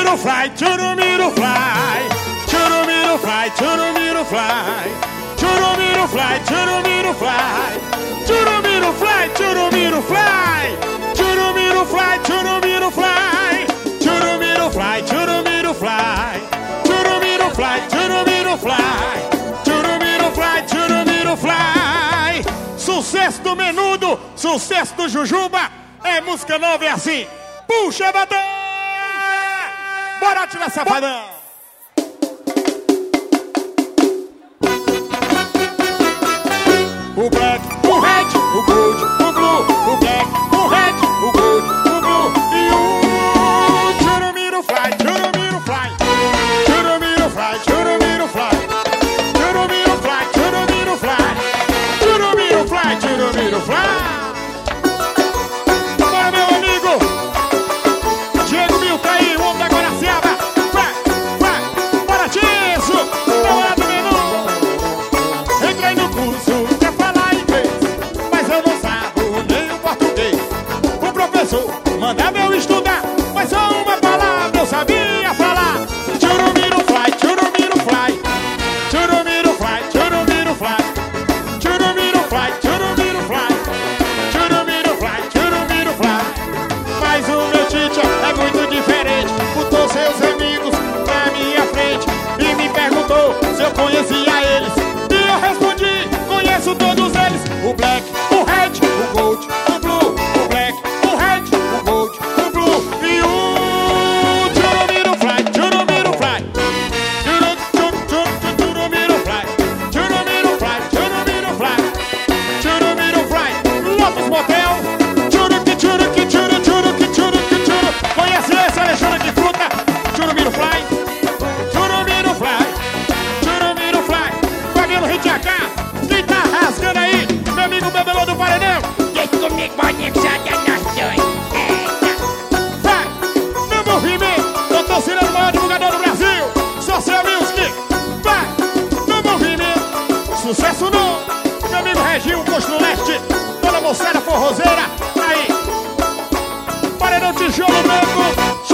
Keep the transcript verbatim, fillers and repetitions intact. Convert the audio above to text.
Churumiro fly, churumiro fly. Churumiro fly, churumiro fly. Churumiro fly, churumiro fly. Churumiro fly, churumiro fly. Churumiro fly, churumiro fly. Churumiro fly, churumiro fly. Churumiro fly, churumiro fly. Churumiro fly, churumiro fly. Sucesso do Menudo, sucesso do Jujuba. É música nova, é assim. Puxa, batão! Bora tirar safadão! O black, o red, o gold, o blue. O black, o red, o gold, o blue. E o churumiro fly, churumiro fly. Churumiro fly, churumiro fly. Churumiro fly, churumiro fly. Churumiro fly, churumiro fly. Bora, meu amigo Diego Milton aí, o homem da Guaraciaba. Vai, vai, bora disso. Bora do menu. Entrei no curso, quer falar inglês, mas eu não sabo nem o português. O professor mandava eu estudar, mas só uma palavra eu sabia falar. Churumiro fly, churumiro fly. Churumiro fly, churumiro fly. Churumiro fly, churumiro fly. Churumiro fly, churumiro fly. Mas o meu teacher é muito diferente. Botou seus amigos na minha frente e me perguntou se eu conhecia eles. E eu respondi, conheço todos eles. O black, o red, o gold, o blue. O black, o red, o gold, o blue. E o churumiro fly, churumiro fly. Churu, churu, churu, churumiro fly. Churumiro fly, churumiro fly. Churumiro fly. Lotus Motel. Churuki, churuki, churu, churuki, churuki, churu. Conhece esse, Alexandre de Fruta? Churumiro fly. Churumiro fly. Churumiro fly. Fabio Hit A K. Quem tá rasgando aí? Meu amigo Bebelô do Paredão. Vem comigo, boninho, que já dá nós dois. Vai, no movimento. Doutor Cirano, o maior divulgador do Brasil. Social Music. Vai, no movimento. Sucesso novo. Meu amigo Reginho, Posto no Leste. Dona Moçada Forrozeira. Aí. Paredão Tijolo Branco.